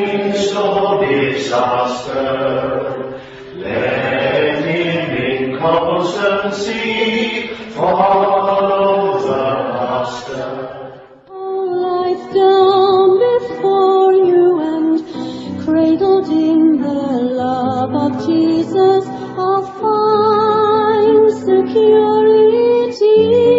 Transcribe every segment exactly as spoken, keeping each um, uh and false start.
midst of disaster, let him in constancy follow the Master. All life down before you and cradled in the love of Jesus, I'll find security.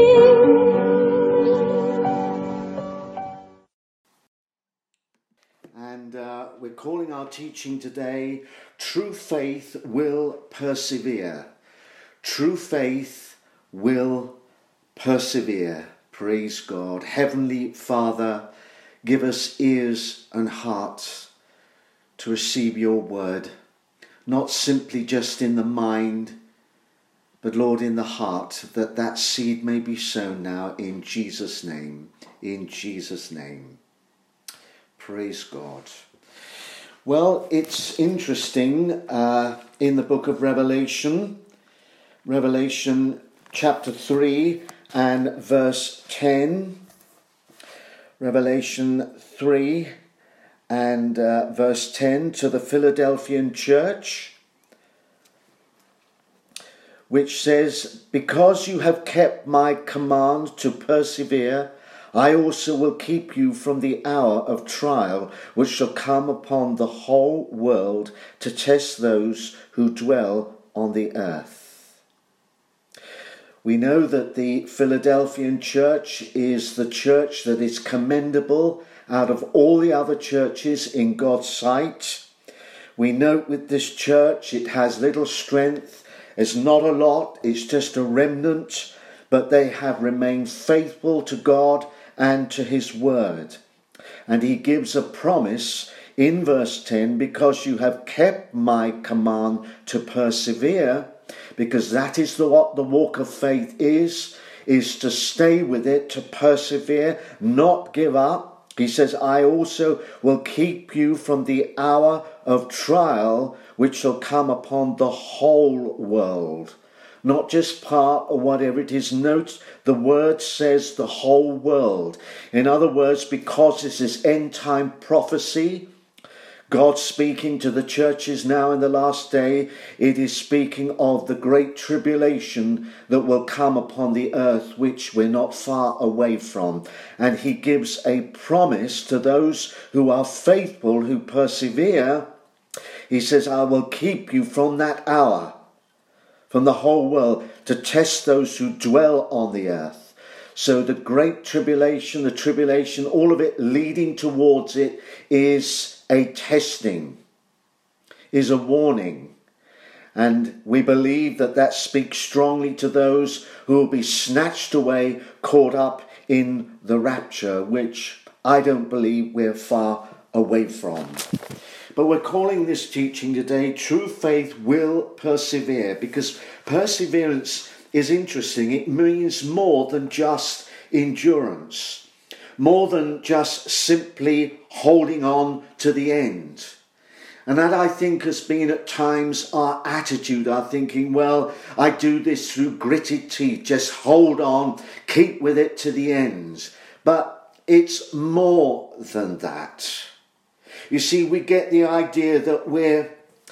And uh, we're calling our teaching today, True Faith Will Persevere. True faith will persevere. Praise God. Heavenly Father, give us ears and hearts to receive your word, not simply just in the mind, but Lord, in the heart, that that seed may be sown now in Jesus' name. In Jesus' name. Praise God. Well, it's interesting uh, in the book of Revelation, Revelation chapter three and verse ten. Revelation three and uh, verse ten, to the Philadelphian church, which says, because you have kept my command to persevere, I also will keep you from the hour of trial which shall come upon the whole world to test those who dwell on the earth. We know that the Philadelphian church is the church that is commendable out of all the other churches in God's sight. We note with this church it has little strength. It's not a lot. It's just a remnant. But they have remained faithful to God and to his word. And he gives a promise in verse ten, because you have kept my command to persevere, because that is the, what the walk of faith is, is to stay with it, to persevere, not give up. He says, I also will keep you from the hour of trial which shall come upon the whole world. Not just part or whatever it is. Note the word says the whole world. In other words, because this is end time prophecy, God speaking to the churches now in the last day, it is speaking of the great tribulation that will come upon the earth, which we're not far away from. And he gives a promise to those who are faithful, who persevere. He says, I will keep you from that hour, from the whole world, to test those who dwell on the earth. So the great tribulation, the tribulation, all of it leading towards it is a testing, is a warning. And we believe that that speaks strongly to those who will be snatched away, caught up in the rapture, which I don't believe we're far away from. But we're calling this teaching today, True Faith Will Persevere, because perseverance is interesting. It means more than just endurance, more than just simply holding on to the end. And that, I think, has been at times our attitude, our thinking, well, I do this through gritted teeth, just hold on, keep with it to the end. But it's more than that. You see, we get the idea that we're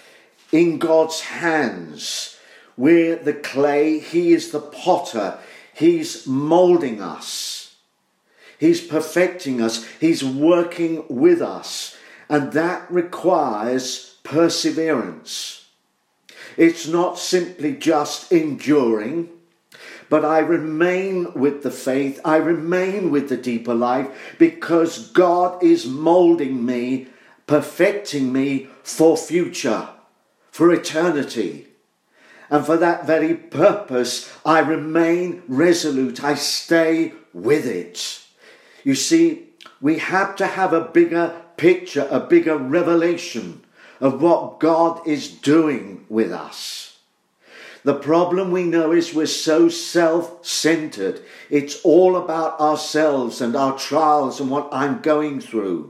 in God's hands. We're the clay. He is the potter. He's moulding us. He's perfecting us. He's working with us. And that requires perseverance. It's not simply just enduring, but I remain with the faith. I remain with the deeper life because God is moulding me, perfecting me for future, for eternity. And for that very purpose, I remain resolute. I stay with it. You see, we have to have a bigger picture, a bigger revelation of what God is doing with us. The problem we know is we're so self-centered. It's all about ourselves and our trials and what I'm going through.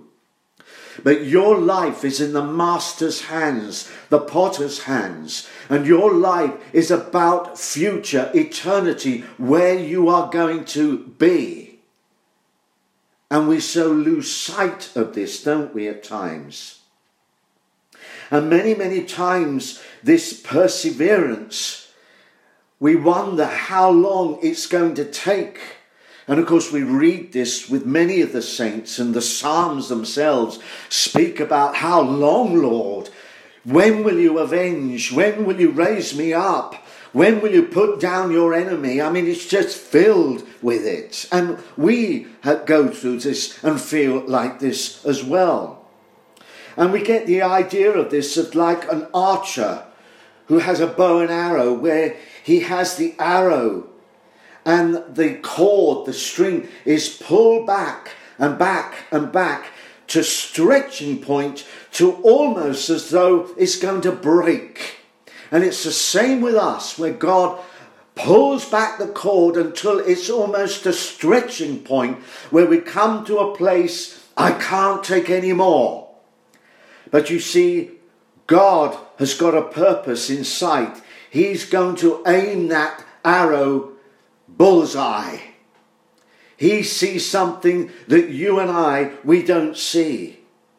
But your life is in the Master's hands, the potter's hands. And your life is about future, eternity, where you are going to be. And we so lose sight of this, don't we, at times? And many, many times this perseverance, we wonder how long it's going to take. And of course we read this with many of the saints, and the Psalms themselves speak about how long, Lord? When will you avenge? When will you raise me up? When will you put down your enemy? I mean, it's just filled with it. And we go through this and feel like this as well. And we get the idea of this of like an archer who has a bow and arrow, where he has the arrow and the cord, the string, is pulled back and back and back to stretching point, to almost as though it's going to break. And it's the same with us, where God pulls back the cord until it's almost a stretching point, where we come to a place, I can't take any more. But you see, God has got a purpose in sight. He's going to aim that arrow bullseye. He sees something that you and I, we don't see.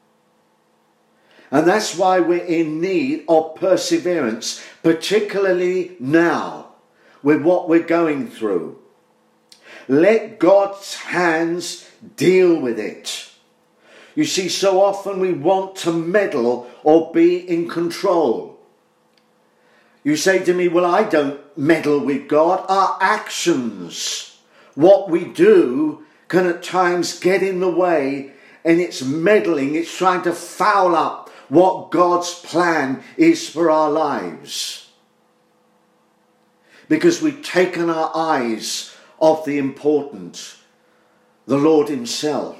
And that's why we're in need of perseverance, particularly now with what we're going through. Let God's hands deal with it. You see, so often we want to meddle or be in control. You say to me, well, I don't meddle with God. Our actions, what we do, can at times get in the way, and it's meddling, it's trying to foul up what God's plan is for our lives. Because we've taken our eyes off the important, the Lord himself.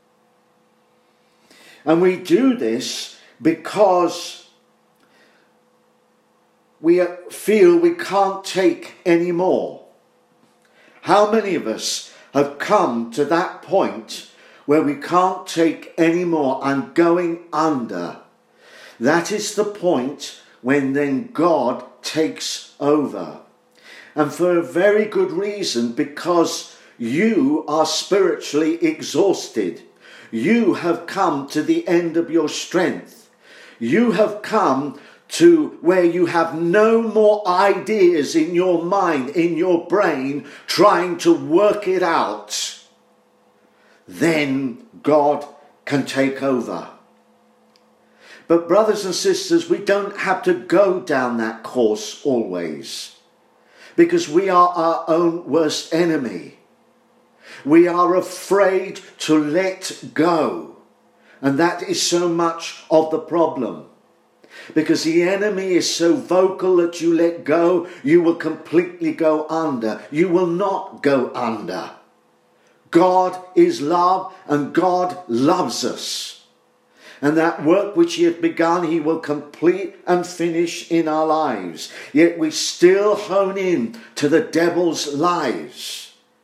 And we do this because we feel we can't take any more. How many of us have come to that point where we can't take any more and going under? That is the point when then God takes over. And for a very good reason, because you are spiritually exhausted. You have come to the end of your strength. You have come to where you have no more ideas in your mind, in your brain, trying to work it out. Then God can take over. But brothers and sisters, we don't have to go down that course always, because we are our own worst enemy. We are afraid to let go. And that is so much of the problem. Because the enemy is so vocal that you let go, you will completely go under. You will not go under. God is love, and God loves us. And that work which he has begun, he will complete and finish in our lives. Yet we still hone in to the devil's lies.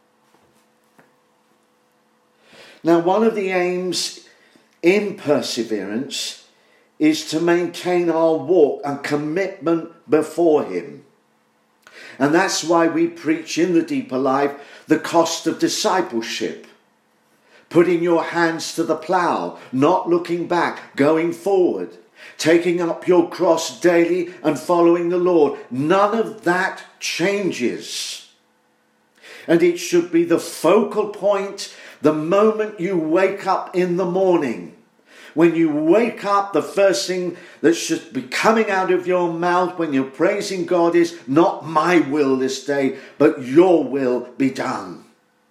Now, one of the aims in perseverance is to maintain our walk and commitment before him. And that's why we preach in the Deeper Life the cost of discipleship. Putting your hands to the plough, not looking back, going forward. Taking up your cross daily and following the Lord. None of that changes. And it should be the focal point the moment you wake up in the morning. When you wake up, the first thing that should be coming out of your mouth when you're praising God is, not my will this day, but your will be done.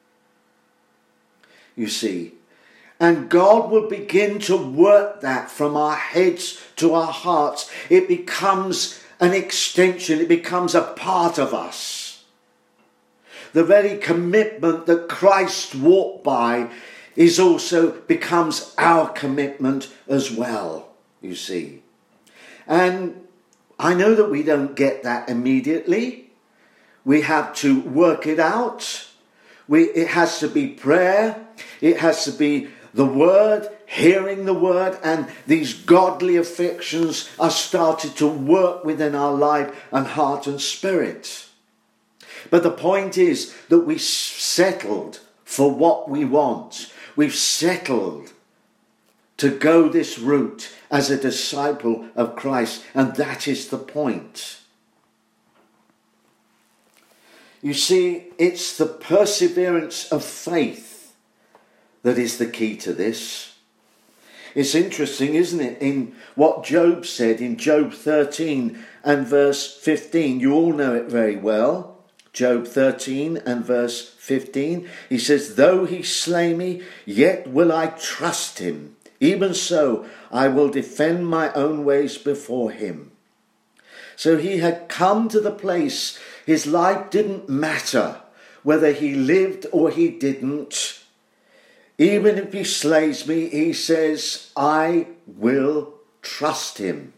You see, and God will begin to work that from our heads to our hearts. It becomes an extension. It becomes a part of us. The very commitment that Christ walked by is also becomes our commitment as well, you see. And I know that we don't get that immediately. We have to work it out. We, it has to be prayer. It has to be the word, hearing the word, and these godly affections are started to work within our life and heart and spirit. But the point is that we settled for what we want. We've settled to go this route as a disciple of Christ. And that is the point. You see, it's the perseverance of faith that is the key to this. It's interesting, isn't it, in what Job said in Job thirteen and verse fifteen. You all know it very well. Job thirteen and verse fifteen. He says, though he slay me, yet will I trust him. Even so, I will defend my own ways before him. So he had come to the place, his life didn't matter whether he lived or he didn't. Even if he slays me, he says, I will trust him.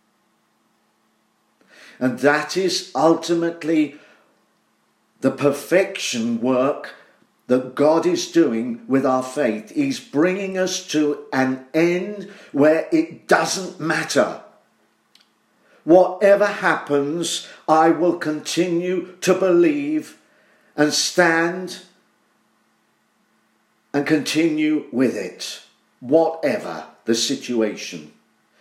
And that is ultimately the perfection work that God is doing with our faith. He's bringing us to an end where it doesn't matter. Whatever happens, I will continue to believe and stand and continue with it, whatever the situation.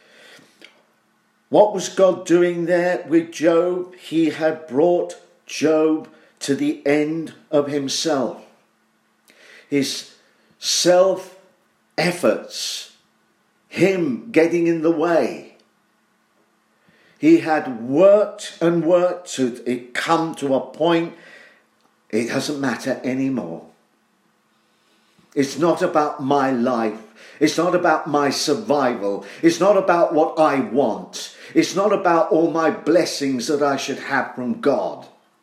What was God doing there with Job? He had brought Job to the end of himself. His self-efforts, him getting in the way. He had worked and worked to it come to a point, it doesn't matter anymore. It's not about my life. It's not about my survival. It's not about what I want. It's not about all my blessings that I should have from God.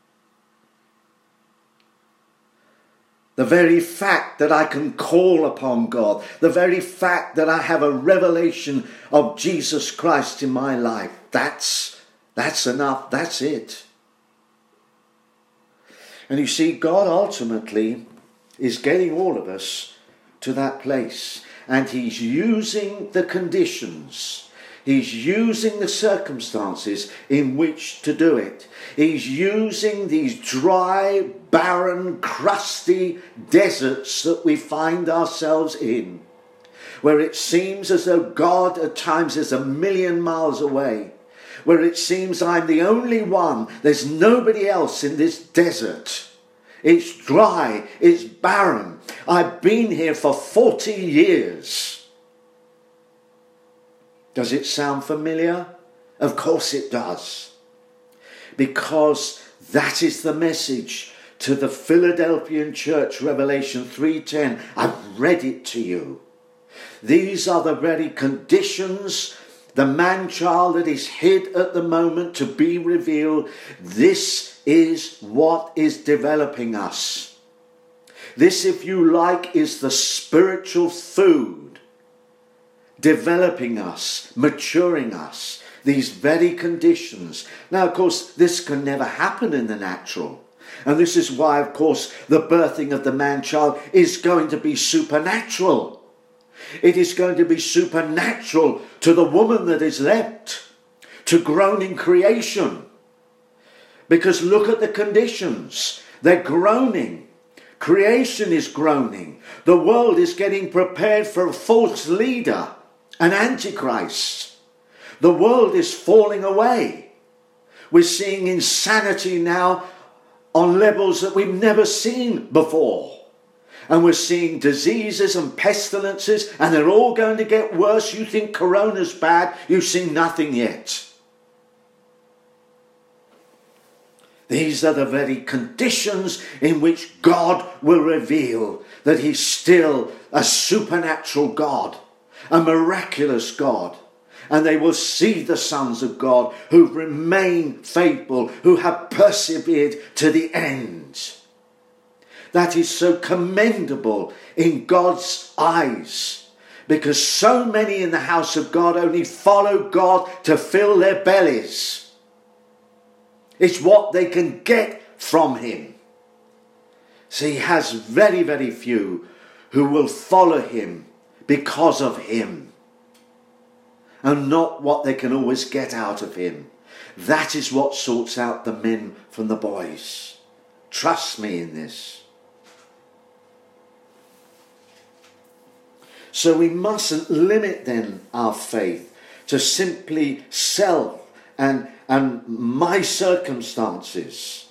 The very fact that I can call upon God, the very fact that I have a revelation of Jesus Christ in my life, that's, that's enough, that's it. And you see, God ultimately is getting all of us to that place. And he's using the conditions. He's using the circumstances in which to do it. He's using these dry, barren, crusty deserts that we find ourselves in, where it seems as though God at times is a million miles away, where it seems I'm the only one, there's nobody else in this desert. It's dry, it's barren. I've been here for forty years. Does it sound familiar? Of course it does. Because that is the message to the Philadelphian church, Revelation three ten. I've read it to you. These are the very conditions, the man-child that is hid at the moment to be revealed. This is what is developing us. This, if you like, is the spiritual food developing us, maturing us, these very conditions. Now, of course, this can never happen in the natural. And this is why, of course, the birthing of the man-child is going to be supernatural. It is going to be supernatural to the woman that is left, to groaning creation. Because look at the conditions. They're groaning. Creation is groaning. The world is getting prepared for a false leader, an antichrist. The world is falling away. We're seeing insanity now on levels that we've never seen before. And we're seeing diseases and pestilences, and they're all going to get worse. You think corona's bad, you've seen nothing yet. These are the very conditions in which God will reveal that he's still a supernatural God, a miraculous God. And they will see the sons of God who remain faithful, who have persevered to the end. That is so commendable in God's eyes, because so many in the house of God only follow God to fill their bellies. It's what they can get from him. So he has very, very few who will follow him because of him, and not what they can always get out of him. That is what sorts out the men from the boys. Trust me in this. So we mustn't limit then our faith to simply self and, and my circumstances.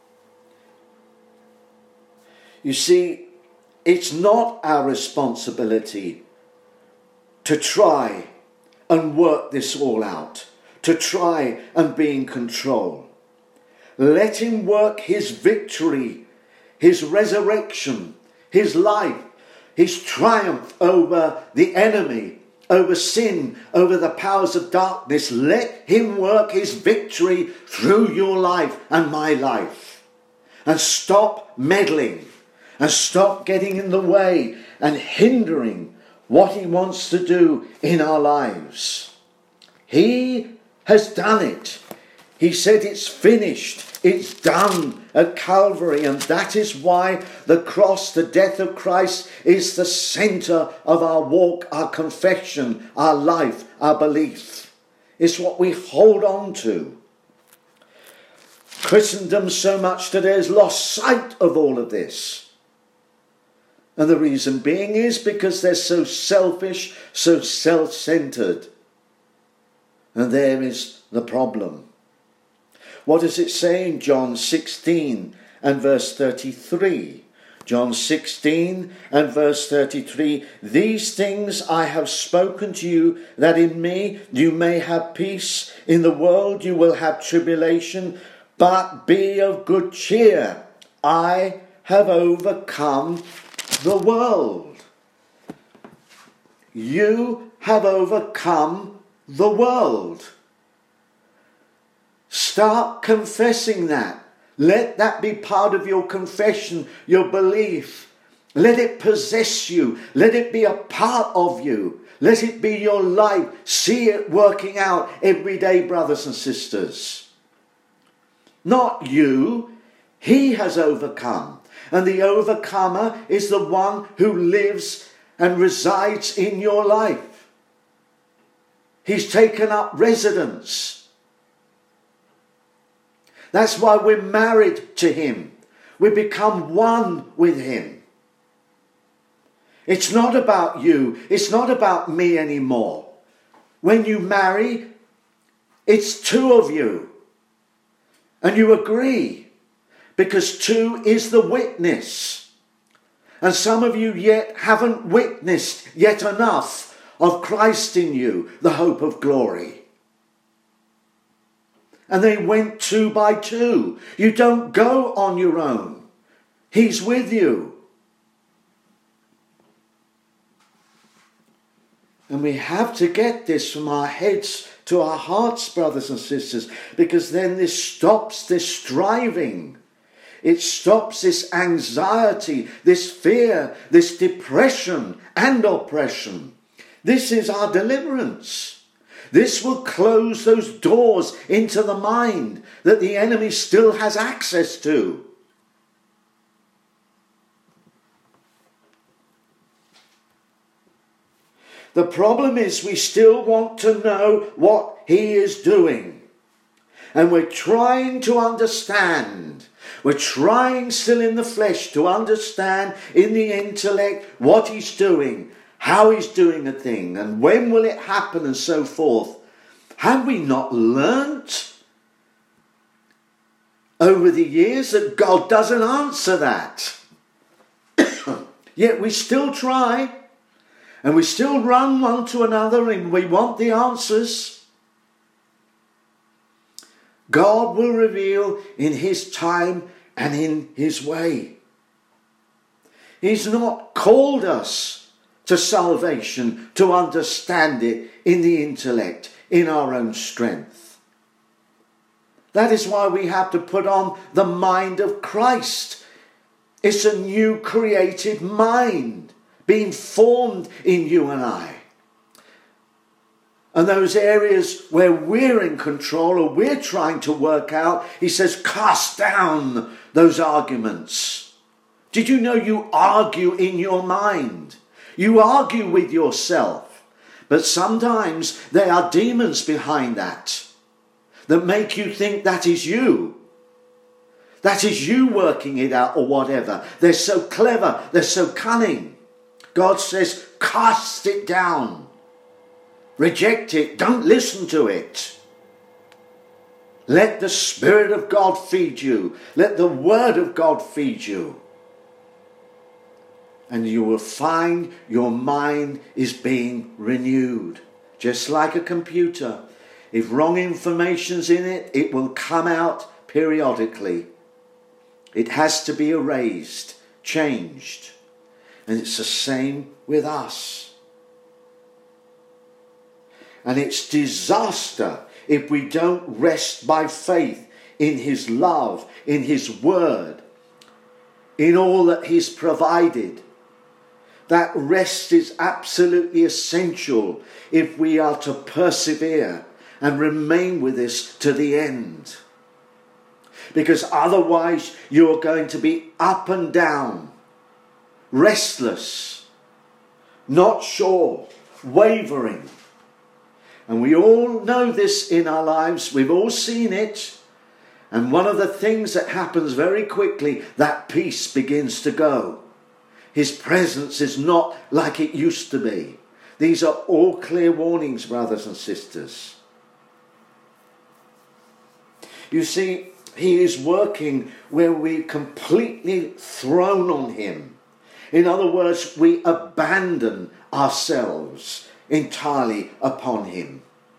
You see, it's not our responsibility to try and work this all out, to try and be in control. Let him work his victory, his resurrection, his life, his triumph over the enemy, over sin, over the powers of darkness. Let him work his victory through your life and my life. And stop meddling and stop getting in the way and hindering what he wants to do in our lives. He has done it. He said it's finished. It's done at Calvary. And that is why the cross, the death of Christ, is the centre of our walk, our confession, our life, our belief. It's what we hold on to. Christendom so much today has lost sight of all of this. And the reason being is because they're so selfish, so self-centred. And there is the problem. What does it say in John sixteen and verse thirty-three? John sixteen and verse thirty-three. These things I have spoken to you, that in me you may have peace. In the world you will have tribulation, but be of good cheer. I have overcome the world. You have overcome the world. Start confessing that. Let that be part of your confession, your belief. Let it possess you. Let it be a part of you. Let it be your life. See it working out every day, brothers and sisters. Not you. He has overcome. And the overcomer is the one who lives and resides in your life. He's taken up residence. That's why we're married to him. We become one with him. It's not about you. It's not about me anymore. When you marry, it's two of you. And you agree. Because two is the witness. And some of you yet haven't witnessed yet enough of Christ in you, the hope of glory. And they went two by two. You don't go on your own. He's with you. And we have to get this from our heads to our hearts, brothers and sisters, because then this stops this striving. It stops this anxiety, this fear, this depression and oppression. This is our deliverance. This will close those doors into the mind that the enemy still has access to. The problem is we still want to know what he is doing. And we're trying to understand. We're trying still in the flesh to understand in the intellect what he's doing, how he's doing a thing, and when will it happen, and so forth. Have we not learnt over the years that God doesn't answer that? Yet we still try, and we still run one to another, and we want the answers. God will reveal in his time and in his way. He's not called us to salvation to understand it in the intellect, in our own strength. That is why we have to put on the mind of Christ. It's a new created mind being formed in you and I. And those areas where we're in control or we're trying to work out, he says, cast down those arguments. Did you know you argue in your mind? You argue with yourself. But sometimes there are demons behind that that make you think that is you. That is you working it out or whatever. They're so clever. They're so cunning. God says, cast it down. Reject it. Don't listen to it. Let the Spirit of God feed you. Let the Word of God feed you. And you will find your mind is being renewed. Just like a computer. If wrong information's in it, it will come out periodically. It has to be erased, changed. And it's the same with us. And it's disaster if we don't rest by faith in His love, in His Word, in all that He's provided. That rest is absolutely essential if we are to persevere and remain with this to the end. Because otherwise you're going to be up and down, restless, not sure, wavering. And we all know this in our lives. We've all seen it. And one of the things that happens very quickly, that peace begins to go. His presence is not like it used to be. These are all clear warnings, brothers and sisters. You see, He is working where we completely thrown on Him. In other words, we abandon ourselves entirely upon Him.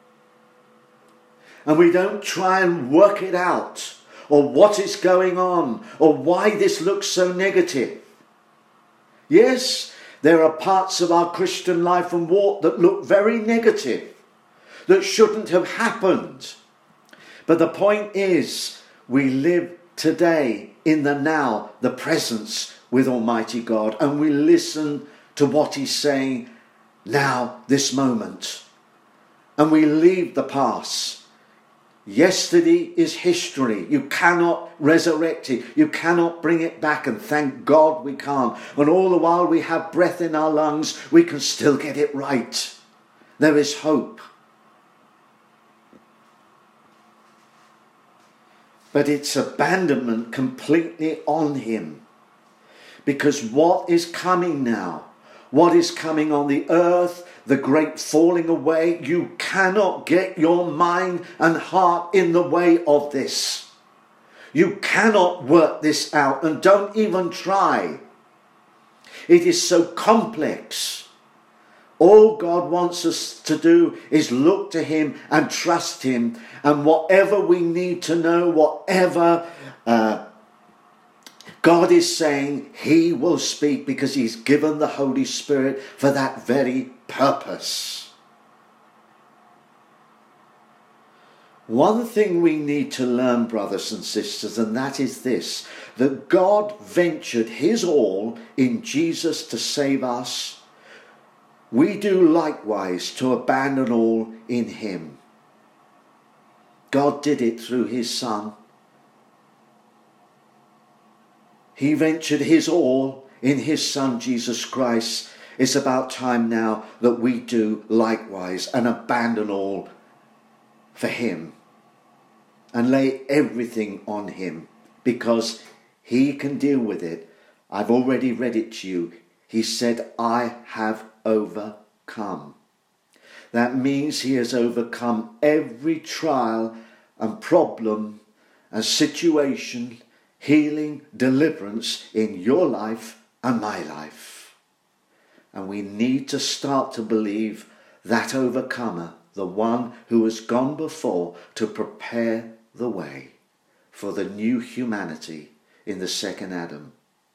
And we don't try and work it out, or what is going on, or why this looks so negative. Yes, there are parts of our Christian life and walk that look very negative, that shouldn't have happened. But the point is, we live today in the now, the presence with Almighty God, and we listen to what He's saying now, this moment. And we leave the past. Yesterday is history. You cannot resurrect it. You cannot bring it back, and thank God we can't. And all the while we have breath in our lungs, we can still get it right. There is hope. But it's abandonment completely on Him. Because what is coming now, what is coming on the earth, the great falling away, you cannot get your mind and heart in the way of this. You cannot work this out, and don't even try. It is so complex. All God wants us to do is look to Him and trust Him. And whatever we need to know, whatever uh, God is saying, He will speak, because He's given the Holy Spirit for that very purpose. One thing we need to learn, brothers and sisters, and that is this, that God ventured His all in Jesus to save us. We do likewise to abandon all in Him. God did it through His Son. He ventured His all in His Son, Jesus Christ. It's about time now that we do likewise and abandon all for Him and lay everything on Him, because He can deal with it. I've already read it to you. He said, I have overcome. That means He has overcome every trial and problem and situation, healing, deliverance in your life and my life. And we need to start to believe that overcomer, the one who has gone before to prepare the way for the new humanity in the second Adam.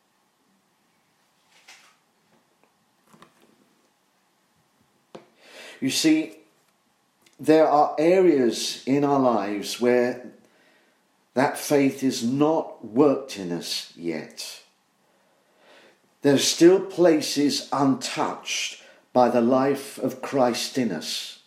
You see, there are areas in our lives where that faith is not worked in us yet. There are still places untouched by the life of Christ in us.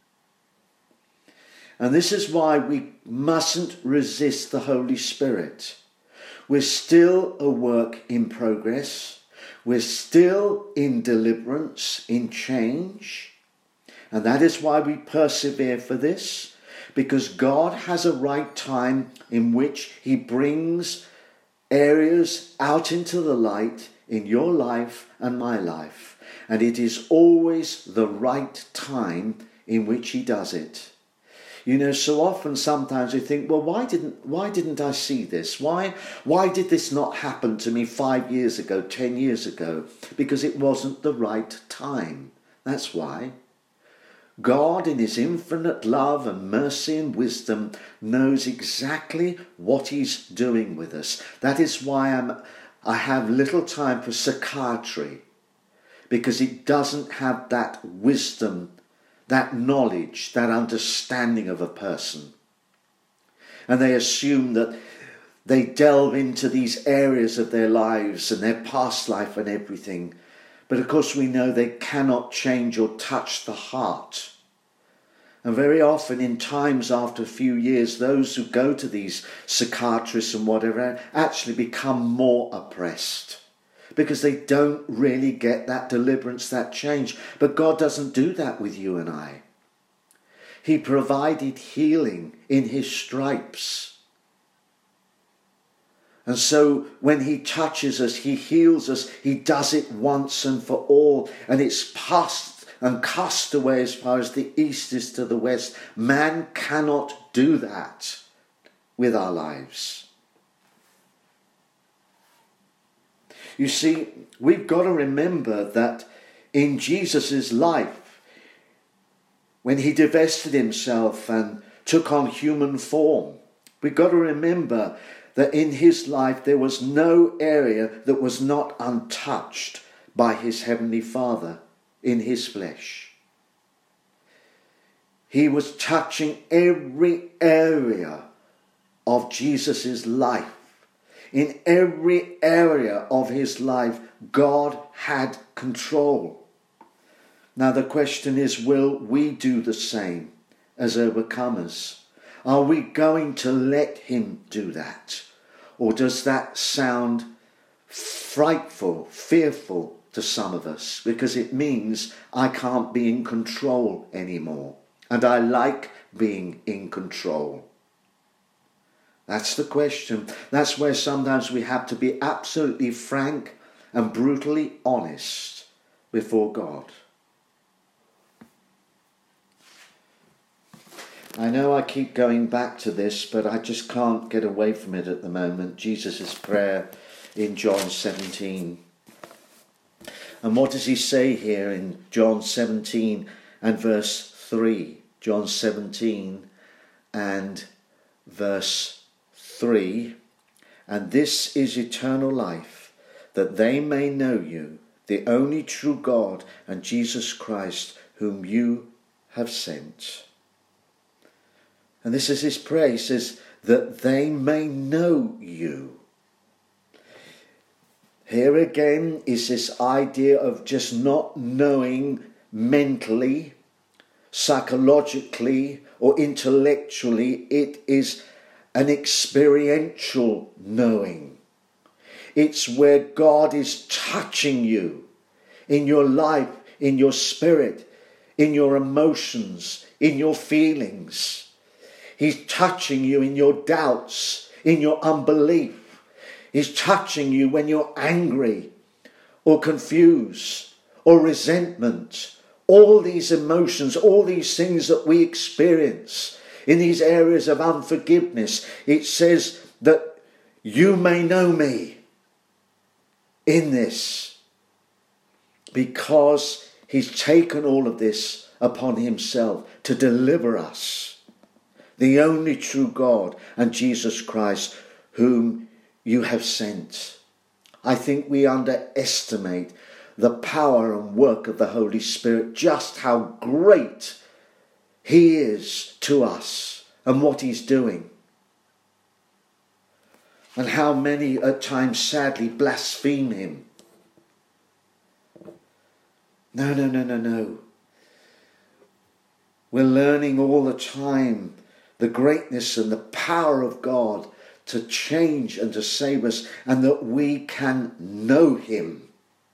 And this is why we mustn't resist the Holy Spirit. We're still a work in progress. We're still in deliverance, in change. And that is why we persevere for this, because God has a right time in which He brings areas out into the light in your life and my life. And it is always the right time in which he does it. You know, so often sometimes we think, well, why didn't why didn't I see this? Why why did this not happen to me five years ago, ten years ago? Because it wasn't the right time. That's why. God, in his infinite love and mercy and wisdom, knows exactly what he's doing with us. That is why I'm, I have little time for psychiatry, because it doesn't have that wisdom, that knowledge, that understanding of a person. And they assume that they delve into these areas of their lives and their past life and everything. But of course we know they cannot change or touch the heart. And very often in times after a few years, those who go to these psychiatrists and whatever actually become more oppressed, because they don't really get that deliverance, that change. But God doesn't do that with you and I. He provided healing in his stripes. And so when he touches us, he heals us. He does it once and for all. And it's past and cast away as far as the east is to the west. Man cannot do that with our lives. You see, we've got to remember that in Jesus' life, when he divested himself and took on human form, we've got to remember that in his life there was no area that was not untouched by his heavenly Father in his flesh. He was touching every area of Jesus' life. In every area of his life, God had control. Now the question is, will we do the same as overcomers? Are we going to let him do that? Or does that sound frightful, fearful to some of us? Because it means I can't be in control anymore. And I like being in control. That's the question. That's where sometimes we have to be absolutely frank and brutally honest before God. I know I keep going back to this, but I just can't get away from it at the moment. Jesus' prayer in John seventeen. And what does he say here in John seventeen and verse three? John seventeen and verse three. And this is eternal life, that they may know you, the only true God, and Jesus Christ, whom you have sent. And this is his prayer. He says, that they may know you. Here again is this idea of just not knowing mentally, psychologically, or intellectually. It is an experiential knowing. It's where God is touching you in your life, in your spirit, in your emotions, in your feelings. He's touching you in your doubts, in your unbelief. He's touching you when you're angry or confused or resentment. All these emotions, all these things that we experience in these areas of unforgiveness. It says that you may know me in this, because he's taken all of this upon himself to deliver us. The only true God and Jesus Christ, whom you have sent. I think we underestimate the power and work of the Holy Spirit, just how great he is to us and what he's doing. And how many at times sadly blaspheme him. No, no, no, no, no. We're learning all the time the greatness and the power of God to change and to save us, and that we can know him.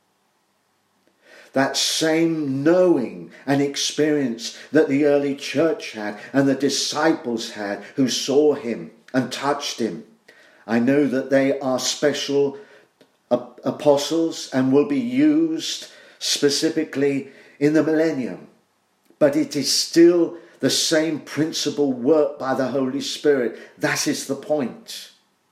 That same knowing and experience that the early church had and the disciples had who saw him and touched him. I know that they are special apostles and will be used specifically in the millennium. But it is still the same principle worked by the Holy Spirit. That is the point.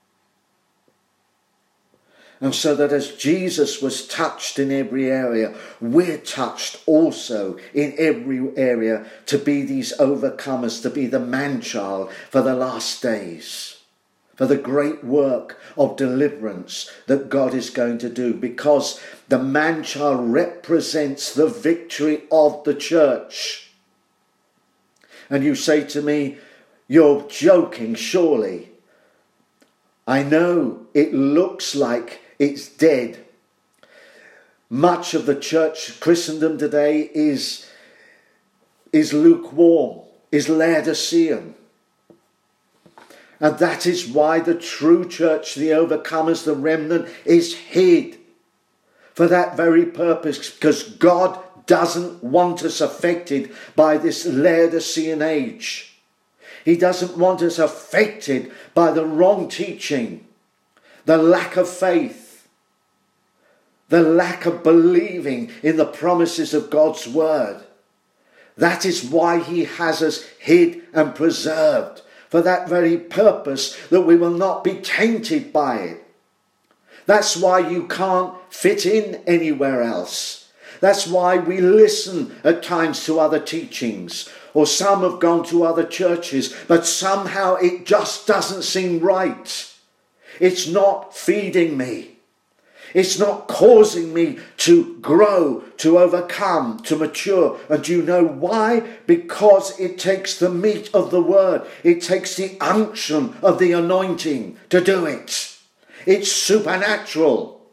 And so that as Jesus was touched in every area, we're touched also in every area to be these overcomers, to be the man-child for the last days, for the great work of deliverance that God is going to do, because the man-child represents the victory of the church. And you say to me, you're joking, surely. I know it looks like it's dead. Much of the church Christendom today is, is lukewarm, is Laodicean. And that is why the true church, the overcomers, the remnant, is hid. For that very purpose, because God doesn't want us affected by this Laodicean age. He doesn't want us affected by the wrong teaching, the lack of faith, the lack of believing in the promises of God's word. That is why he has us hid and preserved, for that very purpose, that we will not be tainted by it. That's why you can't fit in anywhere else. That's why we listen at times to other teachings, or some have gone to other churches, but somehow it just doesn't seem right. It's not feeding me. It's not causing me to grow, to overcome, to mature. And do you know why? Because it takes the meat of the word. It takes the unction of the anointing to do it. It's supernatural.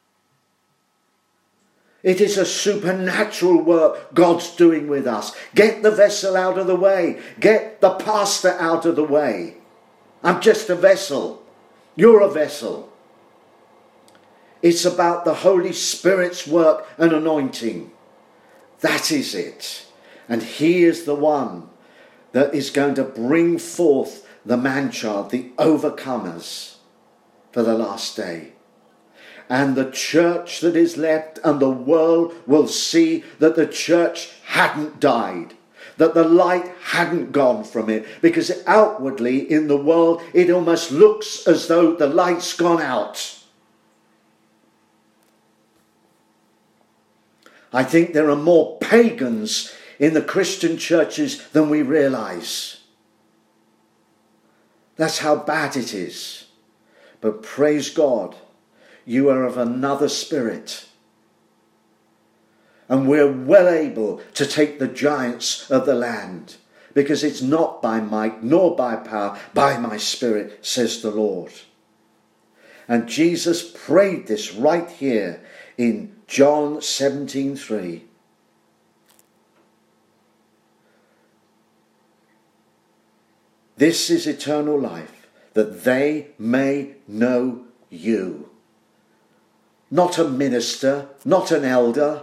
It is a supernatural work God's doing with us. Get the vessel out of the way. Get the pastor out of the way. I'm just a vessel. You're a vessel. It's about the Holy Spirit's work and anointing. That is it. And he is the one that is going to bring forth the man-child, the overcomers, for the last day. And the church that is left and the world will see that the church hadn't died, that the light hadn't gone from it, because outwardly in the world it almost looks as though the light's gone out. I think there are more pagans in the Christian churches than we realise. That's how bad it is. But praise God, you are of another spirit. And we're well able to take the giants of the land, because it's not by might nor by power, by my spirit, says the Lord. And Jesus prayed this right here in John seventeen three. This is eternal life, that they may know you. Not a minister, not an elder,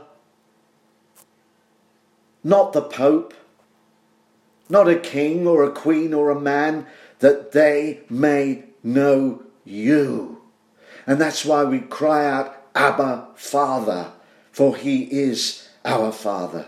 not the Pope, not a king or a queen or a man, that they may know you. And that's why we cry out, Abba, Father, for he is our Father.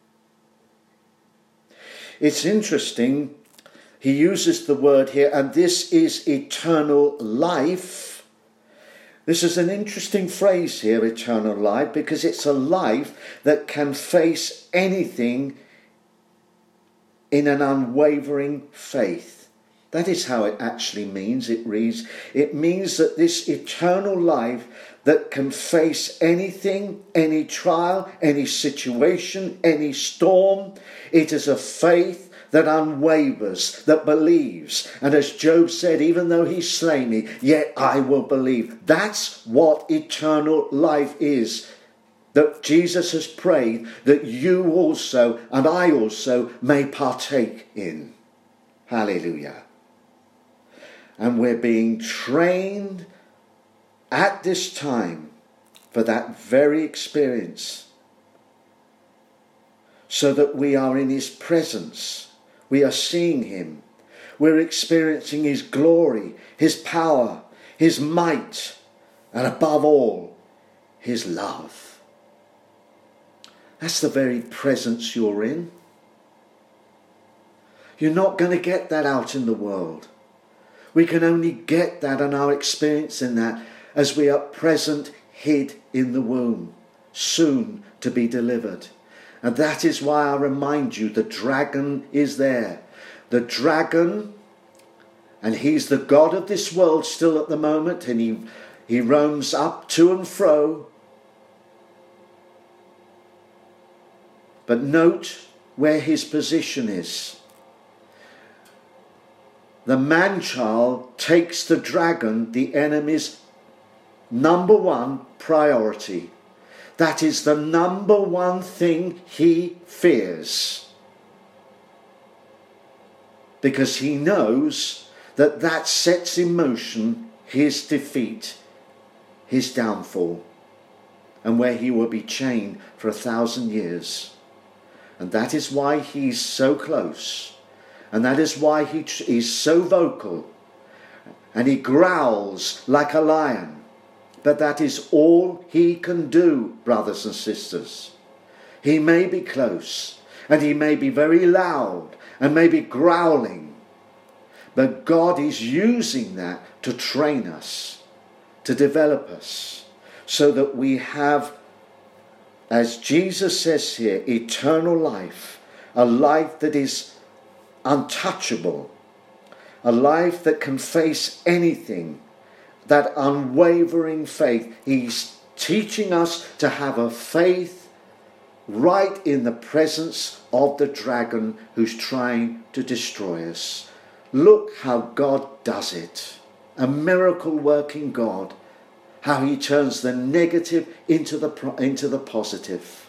It's interesting, he uses the word here, and this is eternal life. This is an interesting phrase here, eternal life, because it's a life that can face anything in an unwavering faith. That is how it actually means. It reads, it means that this eternal life that can face anything, any trial, any situation, any storm. It is a faith that unwavers, that believes. And as Job said, even though he slay me, yet I will believe. That's what eternal life is, that Jesus has prayed that you also and I also may partake in. Hallelujah. And we're being trained at this time for that very experience, so that we are in his presence, we are seeing him, we're experiencing his glory, his power, his might, and above all, his love. That's the very presence you're in. You're not going to get that out in the world. We can only get that and our experience in that as we are present hid in the womb, soon to be delivered. And that is why I remind you, the dragon is there. The dragon, and he's the god of this world still at the moment, and he, he roams up to and fro. But note where his position is. The man-child takes the dragon, the enemy's number one priority. That is the number one thing he fears. Because he knows that that sets in motion his defeat, his downfall, and where he will be chained for a thousand years. And that is why he's so close. And that is why he is so vocal. And he growls like a lion. But that is all he can do, brothers and sisters. He may be close, and he may be very loud, and may be growling. But God is using that to train us, to develop us, so that we have, as Jesus says here, eternal life, a life that is untouchable, a life that can face anything, that unwavering faith. He's teaching us to have a faith right in the presence of the dragon who's trying to destroy us. Look how God does it. A miracle working God. How he turns the negative into the, into the positive.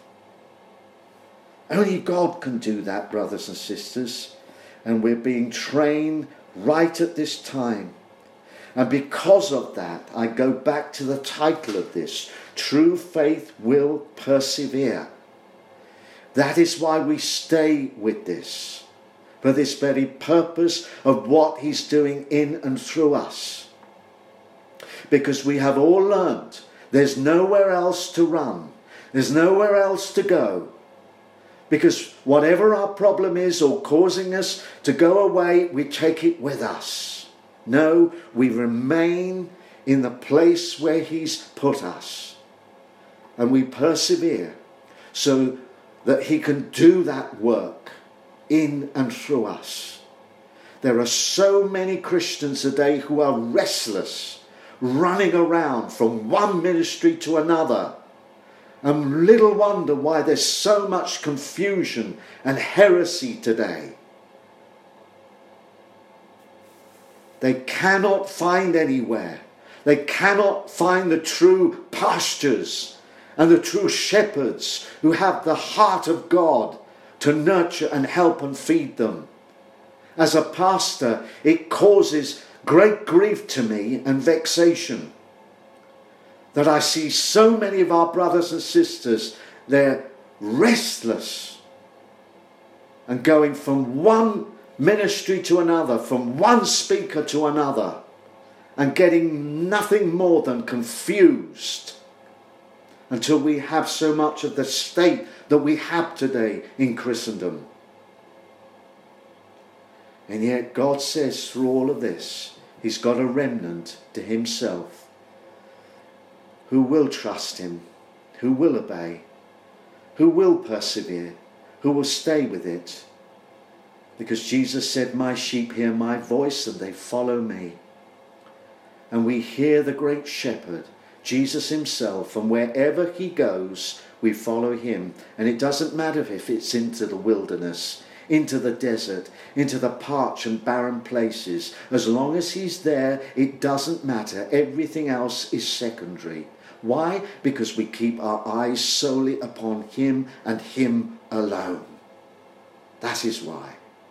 Only God can do that, brothers and sisters. And we're being trained right at this time. And because of that, I go back to the title of this. True faith will persevere. That is why we stay with this. For this very purpose of what he's doing in and through us. Because we have all learned there's nowhere else to run. There's nowhere else to go. Because whatever our problem is or causing us to go away, we take it with us. No, we remain in the place where he's put us. And we persevere so that he can do that work in and through us. There are so many Christians today who are restless, running around from one ministry to another. And little wonder why there's so much confusion and heresy today. They cannot find anywhere. They cannot find the true pastures and the true shepherds who have the heart of God to nurture and help and feed them. As a pastor, it causes great grief to me and vexation that I see so many of our brothers and sisters, they're restless and going from one ministry to another, from one speaker to another, and getting nothing more than confused until we have so much of the state that we have today in Christendom. And yet God says through all of this, he's got a remnant to himself who will trust him, who will obey, who will persevere, who will stay with it. Because Jesus said, my sheep hear my voice and they follow me. And we hear the great shepherd, Jesus himself, and wherever he goes, we follow him. And it doesn't matter if it's into the wilderness, into the desert, into the parched and barren places. As long as he's there, it doesn't matter. Everything else is secondary. Why? Because we keep our eyes solely upon him and him alone. That is why.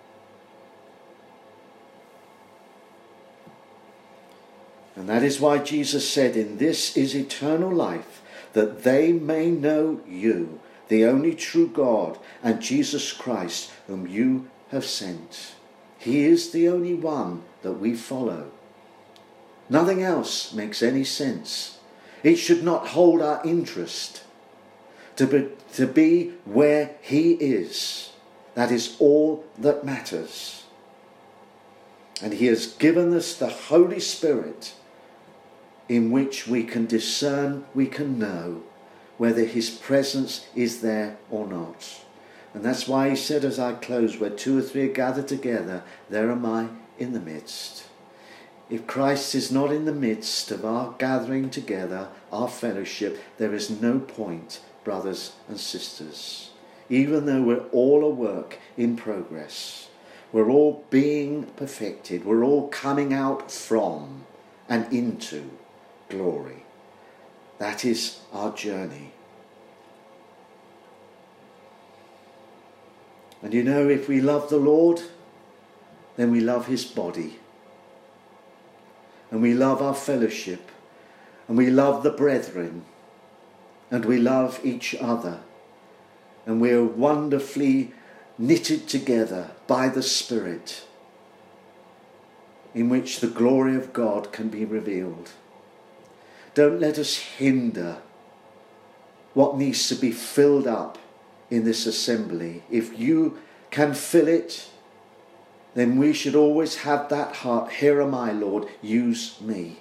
And that is why Jesus said, in this is eternal life, that they may know you, the only true God, and Jesus Christ, whom you have sent. He is the only one that we follow. Nothing else makes any sense. It should not hold our interest. To be, to be where he is, that is all that matters. And he has given us the Holy Spirit in which we can discern, we can know whether his presence is there or not. And that's why he said as I close, where two or three are gathered together, there am I in the midst. If Christ is not in the midst of our gathering together, our fellowship, there is no point, brothers and sisters. Even though we're all a work in progress, we're all being perfected, we're all coming out from and into glory. That is our journey. And you know, if we love the Lord, then we love his body. And we love our fellowship. And we love the brethren. And we love each other. And we are wonderfully knitted together by the Spirit, in which the glory of God can be revealed. Don't let us hinder what needs to be filled up in this assembly. If you can fill it, then we should always have that heart. Here am I, Lord, use me.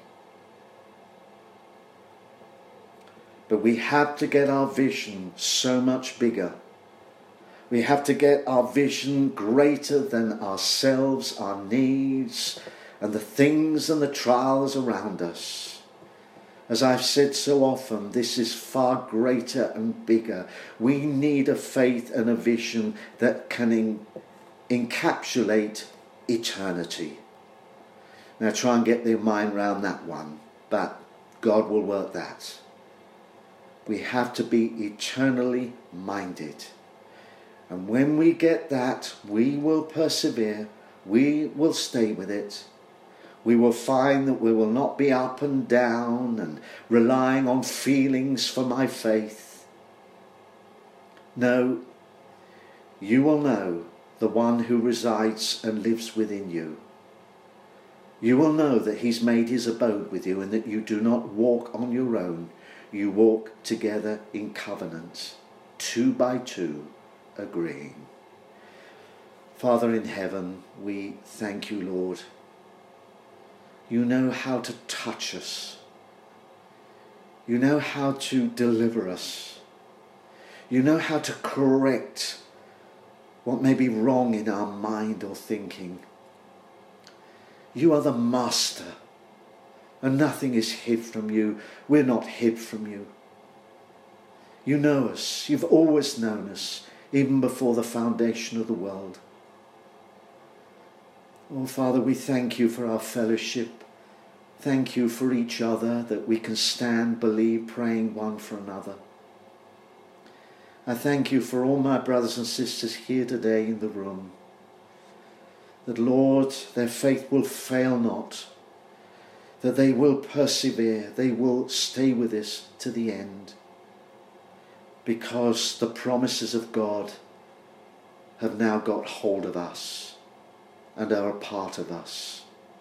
But we have to get our vision so much bigger. We have to get our vision greater than ourselves, our needs, and the things and the trials around us. As I've said so often, this is far greater and bigger. We need a faith and a vision that can en- encapsulate eternity. Now try and get your mind around that one, but God will work that. We have to be eternally minded. And when we get that, we will persevere, we will stay with it. We will find that we will not be up and down and relying on feelings for my faith. No, you will know the one who resides and lives within you. You will know that he's made his abode with you and that you do not walk on your own. You walk together in covenant, two by two, agreeing. Father in heaven, we thank you, Lord. You know how to touch us. You know how to deliver us. You know how to correct what may be wrong in our mind or thinking. You are the master, and nothing is hid from you. We're not hid from you. You know us. You've always known us, even before the foundation of the world. Oh, Father, we thank you for our fellowship. Thank you for each other, that we can stand, believe, praying one for another. I thank you for all my brothers and sisters here today in the room, that, Lord, their faith will fail not, that they will persevere, they will stay with us to the end, because the promises of God have now got hold of us and are a part of us.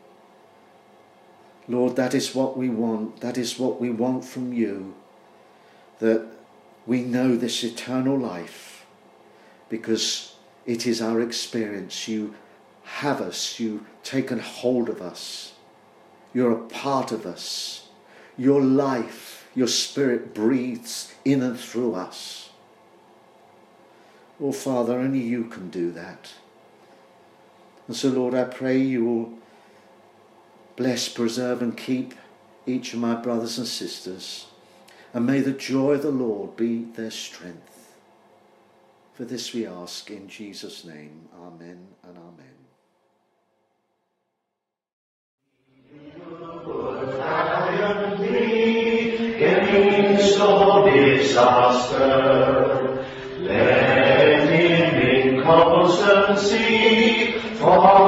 Lord, that is what we want. That is what we want from you, that we know this eternal life, because it is our experience. You have us. You've taken hold of us. You're a part of us. Your life, your Spirit breathes in and through us. Oh, Father, only you can do that. And so, Lord, I pray you will bless, preserve and keep each of my brothers and sisters. And may the joy of the Lord be their strength. For this we ask in Jesus' name. Amen and amen. Midst of disaster, let him in constancy follow